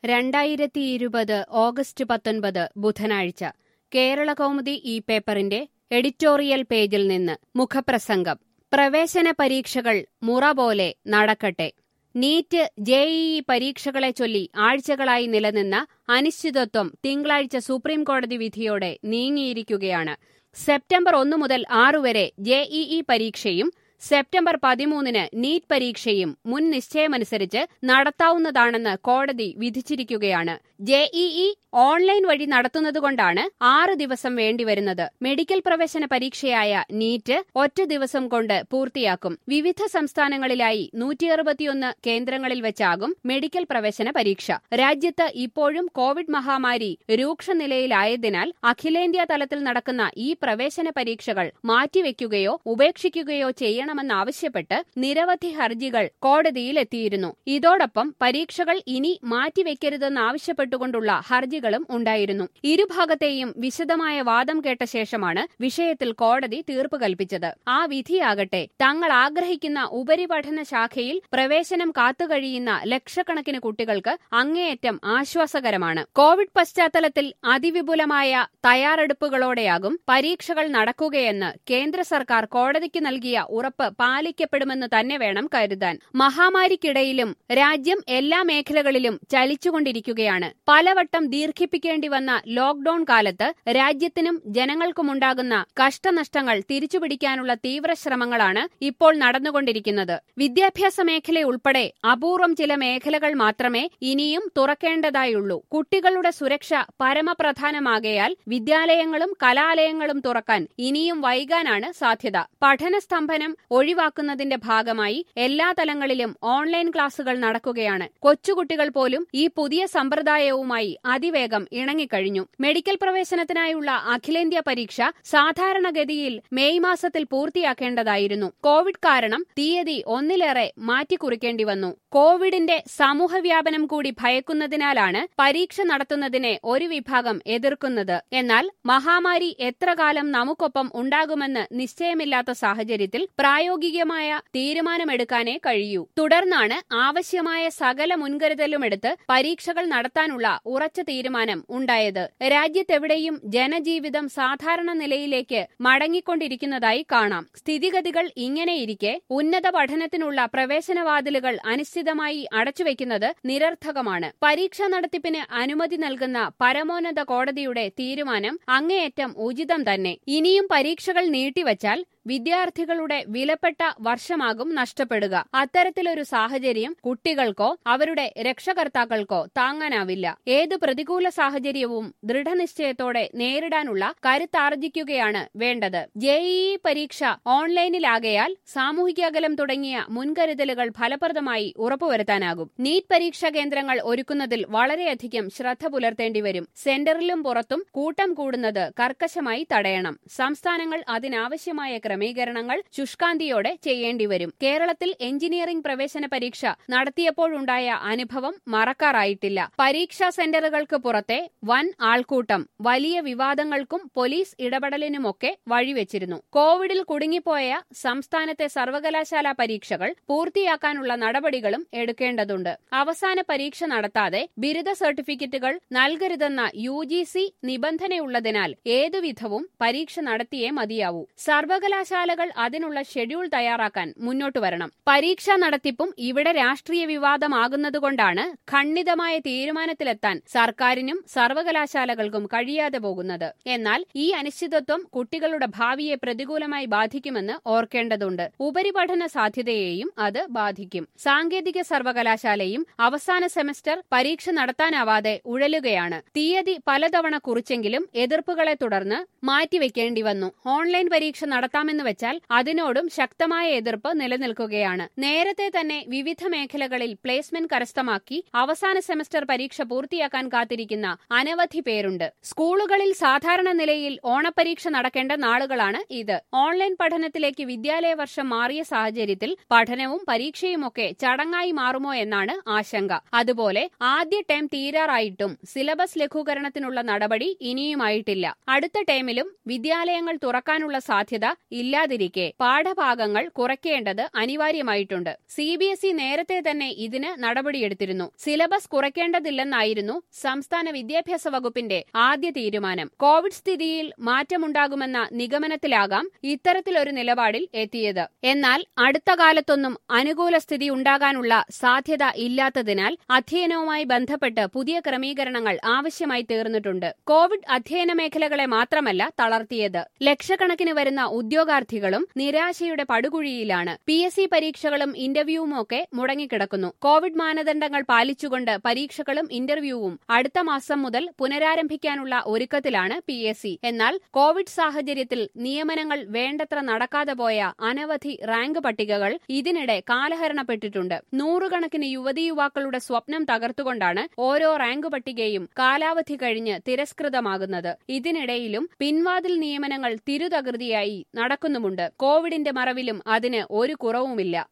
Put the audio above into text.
2020 August 19 ബുധനാഴ്ച കേരളകൗമുദി ഈ പേപ്പറിന്റെ എഡിറ്റോറിയൽ പേജിൽ നിന്ന് മുഖപ്രസംഗം. പ്രവേശന പരീക്ഷകൾ മുറ പോലെ നടക്കട്ടെ. നീറ്റ്, ജെഇഇ പരീക്ഷകളെ ചൊല്ലി ആഴ്ചകളായി നിലനിന്ന അനിശ്ചിതത്വം തിങ്കളാഴ്ച സുപ്രീംകോടതി വിധിയോടെ നീങ്ങിയിരിക്കുകയാണ്. സെപ്റ്റംബർ 1 മുതൽ 6 വരെ ജെഇഇ പരീക്ഷയും സെപ്റ്റംബർ 13 നീറ്റ് പരീക്ഷയും മുൻ നിശ്ചയമനുസരിച്ച് നടത്താവുന്നതാണെന്ന് കോടതി വിധിച്ചിരിക്കുകയാണ്. ജെഇഇ ഓൺലൈൻ വഴി നടത്തുന്നതുകൊണ്ടാണ് 6 ദിവസം വേണ്ടിവരുന്നത്. മെഡിക്കൽ പ്രവേശന പരീക്ഷയായ നീറ്റ് ഒറ്റ ദിവസം കൊണ്ട് പൂർത്തിയാക്കും. വിവിധ സംസ്ഥാനങ്ങളിലായി 161 കേന്ദ്രങ്ങളിൽ വെച്ചാകും മെഡിക്കൽ പ്രവേശന പരീക്ഷ. രാജ്യത്ത് ഇപ്പോഴും കോവിഡ് മഹാമാരി രൂക്ഷനിലയിലായതിനാൽ അഖിലേന്ത്യാ തലത്തിൽ നടക്കുന്ന ഈ പ്രവേശന പരീക്ഷകൾ മാറ്റിവെക്കുകയോ ഉപേക്ഷിക്കുകയോ ചെയ്യണമെന്നാവശ്യപ്പെട്ട് നിരവധി ഹർജികൾ കോടതിയിലെത്തിയിരുന്നു. ഇതോടൊപ്പം പരീക്ഷകൾ ഇനി മാറ്റിവെക്കരുതെന്നാവശ്യപ്പെട്ടുകൊണ്ടുള്ള ഹർജികളും ഉണ്ടായിരുന്നു. ഇരുഭാഗത്തെയും വിശദമായ വാദം കേട്ട ശേഷമാണ് വിഷയത്തിൽ കോടതി തീർപ്പ് കൽപ്പിച്ചത്. ആ വിധിയാകട്ടെ തങ്ങൾ ആഗ്രഹിക്കുന്ന ഉപരിപഠന ശാഖയിൽ പ്രവേശനം കാത്തുകഴിയുന്ന ലക്ഷക്കണക്കിന് കുട്ടികൾക്ക് അങ്ങേയറ്റം ആശ്വാസകരമാണ്. കോവിഡ് പശ്ചാത്തലത്തിൽ അതിവിപുലമായ തയ്യാറെടുപ്പുകളോടെയാകും പരീക്ഷകൾ നടക്കുകയെന്ന് കേന്ദ്ര സർക്കാർ കോടതിക്ക് നൽകിയ ഉറപ്പ് പാലിക്കപ്പെടുമെന്ന് തന്നെ വേണം കരുതാൻ. മഹാമാരിക്കിടയിലും രാജ്യം എല്ലാ മേഖലകളിലും ചലിച്ചുകൊണ്ടിരിക്കുകയാണ്. പലവട്ടം ദീർഘിപ്പിക്കേണ്ടി വന്ന ലോക്ഡൌൺ കാലത്ത് രാജ്യത്തിനും ജനങ്ങൾക്കുമുണ്ടാകുന്ന കഷ്ടനഷ്ടങ്ങൾ തിരിച്ചുപിടിക്കാനുള്ള തീവ്ര ശ്രമങ്ങളാണ് ഇപ്പോൾ നടന്നുകൊണ്ടിരിക്കുന്നത്. വിദ്യാഭ്യാസ മേഖലയുൾപ്പെടെ അപൂർവം ചില മേഖലകൾ മാത്രമേ ഇനിയും തുറക്കേണ്ടതായുള്ളൂ. കുട്ടികളുടെ സുരക്ഷ പരമപ്രധാനമാകയാൽ വിദ്യാലയങ്ങളും കലാലയങ്ങളും തുറക്കാൻ ഇനിയും വൈകാനാണ് സാധ്യത. പഠനസ്തംഭനം ഒഴിവാക്കുന്നതിന്റെ ഭാഗമായി എല്ലാ തലങ്ങളിലും ഓൺലൈൻ ക്ലാസുകൾ നടക്കുകയാണ്. കൊച്ചുകുട്ടികൾ പോലും ഈ പുതിയ സമ്പ്രദായവുമായി അതിവേഗം ഇണങ്ങിക്കഴിഞ്ഞു. മെഡിക്കൽ പ്രവേശനത്തിനായുള്ള അഖിലേന്ത്യാ പരീക്ഷ സാധാരണഗതിയിൽ മെയ് മാസത്തിൽ പൂർത്തിയാക്കേണ്ടതായിരുന്നു. കോവിഡ് കാരണം തീയതി ഒന്നിലേറെ മാറ്റിക്കുറിക്കേണ്ടി വന്നു. കോവിഡിന്റെ സമൂഹവ്യാപനം കൂടി ഭയക്കുന്നതിനാലാണ് പരീക്ഷ നടത്തുന്നതിനെ ഒരു വിഭാഗം എതിർക്കുന്നത്. എന്നാൽ മഹാമാരി എത്ര കാലം നമുക്കൊപ്പം ഉണ്ടാകുമെന്ന് നിശ്ചയമില്ലാത്ത സാഹചര്യത്തിൽ പ്രായോഗികമായ തീരുമാനമെടുക്കാനേ കഴിയൂ. തുടർന്നാണ് ആവശ്യമായ സകല മുൻകരുതലുമെടുത്ത് പരീക്ഷകൾ നടത്താനുള്ള ഉറച്ച തീരുമാനം ഉണ്ടായത്. രാജ്യത്തെവിടെയും ജനജീവിതം സാധാരണ നിലയിലേക്ക് മടങ്ങിക്കൊണ്ടിരിക്കുന്നതായി കാണാം. സ്ഥിതിഗതികൾ ഇങ്ങനെയിരിക്കെ ഉന്നത പഠനത്തിനുള്ള പ്രവേശനവാതിലുകൾ അനിശ്ചിതമായി അടച്ചുവെക്കുന്നത് നിരർത്ഥകമാണ്. പരീക്ഷാ നടത്തിപ്പിന് അനുമതി നൽകുന്ന പരമോന്നത കോടതിയുടെ തീരുമാനം അങ്ങേയറ്റം ഉചിതം തന്നെ. ഇനിയും പരീക്ഷകൾ നീട്ടിവച്ചാൽ വിദ്യാർത്ഥികളുടെ വിലപ്പെട്ട വർഷമാകും നഷ്ടപ്പെടുക. അത്തരത്തിലൊരു സാഹചര്യം കുട്ടികൾക്കോ അവരുടെ രക്ഷകർത്താക്കൾക്കോ താങ്ങാനാവില്ല. ഏത് പ്രതികൂല സാഹചര്യവും ദൃഢനിശ്ചയത്തോടെ നേരിടാനുള്ള കരുത്താർജിക്കുകയാണ് വേണ്ടത്. ജെഇഇ പരീക്ഷ ഓൺലൈനിലാകയാൽ സാമൂഹിക അകലം തുടങ്ങിയ മുൻകരുതലുകൾ ഫലപ്രദമായി ഉറപ്പുവരുത്താനാകും. നീറ്റ് പരീക്ഷാ കേന്ദ്രങ്ങൾ ഒരുക്കുന്നതിൽ വളരെയധികം ശ്രദ്ധ പുലർത്തേണ്ടിവരും. സെന്ററിലും പുറത്തും കൂട്ടം കൂടുന്നത് കർക്കശമായി തടയണം. സംസ്ഥാനങ്ങൾ അതിനാവശ്യമായ ക്രമീകരണങ്ങൾ ശുഷ്കാന്തിയോടെ ചെയ്യേണ്ടിവരും. കേരളത്തിൽ എഞ്ചിനീയറിംഗ് പ്രവേശന പരീക്ഷ നടത്തിയപ്പോഴുണ്ടായ അനുഭവം മറക്കാറായിട്ടില്ല. പരീക്ഷാ സെന്ററുകൾക്ക് പുറത്തെ വൻ ആൾക്കൂട്ടം വലിയ വിവാദങ്ങൾക്കും പോലീസ് ഇടപെടലിനുമൊക്കെ വഴിവെച്ചിരുന്നു. കോവിഡിൽ കുടുങ്ങിപ്പോയ സംസ്ഥാനത്തെ സർവകലാശാലാ പരീക്ഷകൾ പൂർത്തിയാക്കാനുള്ള നടപടികളും എടുക്കേണ്ടതുണ്ട്. അവസാന പരീക്ഷ നടത്താതെ ബിരുദ സർട്ടിഫിക്കറ്റുകൾ നൽകരുതെന്ന യുജിസി നിബന്ധനയുള്ളതിനാൽ ഏതുവിധവും പരീക്ഷ നടത്തിയേ മതിയാവൂ. സർവകലാശാലകൾ അതിനുള്ള ഷെഡ്യൂൾ തയ്യാറാക്കാൻ മുന്നോട്ടു വരണം. പരീക്ഷാ നടത്തിപ്പും ഇവിടെ രാഷ്ട്രീയ വിവാദമാകുന്നതുകൊണ്ടാണ് ഖണ്ഡിതമായ തീരുമാനത്തിലെത്താൻ സർക്കാരിനും സർവകലാശാലകൾക്കും കഴിയാതെ പോകുന്നത്. എന്നാൽ ഈ അനിശ്ചിതത്വം കുട്ടികളുടെ ഭാവിയെ പ്രതികൂലമായി ബാധിക്കുമെന്ന് ഓർക്കേണ്ടതുണ്ട്. ഉപരിപഠന സാധ്യതയെയും അത് ബാധിക്കും. സാങ്കേതിക സർവകലാശാലയും അവസാന സെമസ്റ്റർ പരീക്ഷ നടത്താനാവാതെ ഉഴലുകയാണ്. തീയതി പലതവണ കുറിച്ചെങ്കിലും എതിർപ്പുകളെ തുടർന്ന് മാറ്റിവെക്കേണ്ടി വന്നു. ഓൺലൈൻ പരീക്ഷ നടത്താമെന്ന് വെച്ചാൽ അതിനോടും ശക്തമായ എതിർപ്പ് നിലനിൽക്കുകയാണ്. നേരത്തെ തന്നെ വിവിധ മേഖലകളിൽ പ്ലേസ്മെന്റ് കരസ്ഥമാക്കി അവസാന സെമസ്റ്റർ പരീക്ഷ പൂർത്തിയാക്കാൻ കാത്തിരിക്കുന്ന അനവധി പേരുണ്ട്. സ്കൂളുകളിൽ സാധാരണ നിലയിൽ ഓണപ്പരീക്ഷ നടക്കേണ്ട നാളുകളാണ് ഇത്. ഓൺലൈൻ പഠനത്തിലേക്ക് വിദ്യാലയ വർഷം മാറിയ സാഹചര്യത്തിൽ പഠനവും പരീക്ഷയുമൊക്കെ ചടങ്ങായി മാറുമോ എന്നാണ് ആശങ്ക. അതുപോലെ ആദ്യ ടേം തീരാറായിട്ടും സിലബസ് ലഘൂകരണത്തിനുള്ള നടപടി ഇനിയുമായിട്ടില്ല. അടുത്ത ടേമിലും വിദ്യാലയങ്ങൾ തുറക്കാനുള്ള സാധ്യത ഇല്ലാതിരിക്കെ പാഠഭാഗങ്ങൾ കുറയ്ക്കേണ്ടത് അനിവാര്യമായിട്ടുണ്ട്. CBSE നേരത്തെ തന്നെ ഇതിന് നടപടിയെടുത്തിരുന്നു. സിലബസ് കുറയ്ക്കേണ്ടതില്ലെന്നായിരുന്നു സംസ്ഥാന വിദ്യാഭ്യാസ വകുപ്പിന്റെ ആദ്യ തീരുമാനം. കോവിഡ് സ്ഥിതിയിൽ മാറ്റമുണ്ടാകുമെന്ന നിഗമനത്തിലാകാം ഇത്തരത്തിലൊരു നിലപാടിൽ എത്തിയത്. എന്നാൽ അടുത്ത കാലത്തൊന്നും അനുകൂല സ്ഥിതി ഉണ്ടാകാനുള്ള സാധ്യത ഇല്ലാത്തതിനാൽ അധ്യയനവുമായി ബന്ധപ്പെട്ട് പുതിയ ക്രമീകരണങ്ങൾ ആവശ്യമായി തീർന്നിട്ടുണ്ട്. കോവിഡ് അധ്യയന മേഖലകളെ മാത്രമല്ല തളർത്തിയത്. ലക്ഷക്കണക്കിന് വരുന്ന ഉദ്യോഗാർത്ഥികളും നിരാശയുടെ പടുകുഴിയിലാണ്. PSC പരീക്ഷകളും ഇന്റർവ്യൂവുമൊക്കെ മുടങ്ങിക്കിടക്കുന്നു. കോവിഡ് മാനദണ്ഡങ്ങൾ പാലിച്ചുകൊണ്ട് പരീക്ഷകളും ഇന്റർവ്യൂവും അടുത്ത മാസം മുതൽ പുനരാരംഭിക്കാനുള്ള ഒരുക്കത്തിലാണ് PSC. എന്നാൽ കോവിഡ് സാഹചര്യത്തിൽ നിയമനങ്ങൾ വേണ്ടത്ര നടക്കാതെ പോയ അനവധി റാങ്ക് പട്ടികകൾ ഇതിനിടെ കാലഹരണപ്പെട്ടിട്ടുണ്ട്. നൂറുകണക്കിന് യുവതീയുവാക്കളുടെ സ്വപ്നം തകർത്തുകൊണ്ടാണ് ഓരോ റാങ്ക് പട്ടികയും കാലാവധി കഴിഞ്ഞ് തിരസ്കൃതമാകുന്നത്. ഇതിനിടയിലും പിൻവാതിൽ നിയമനങ്ങൾ തിരുതകൃതിയായി നടക്കുന്നുമുണ്ട്. കോവിഡിന്റെ മറവിലും അതിന് ഒരു കുറവുമില്ല.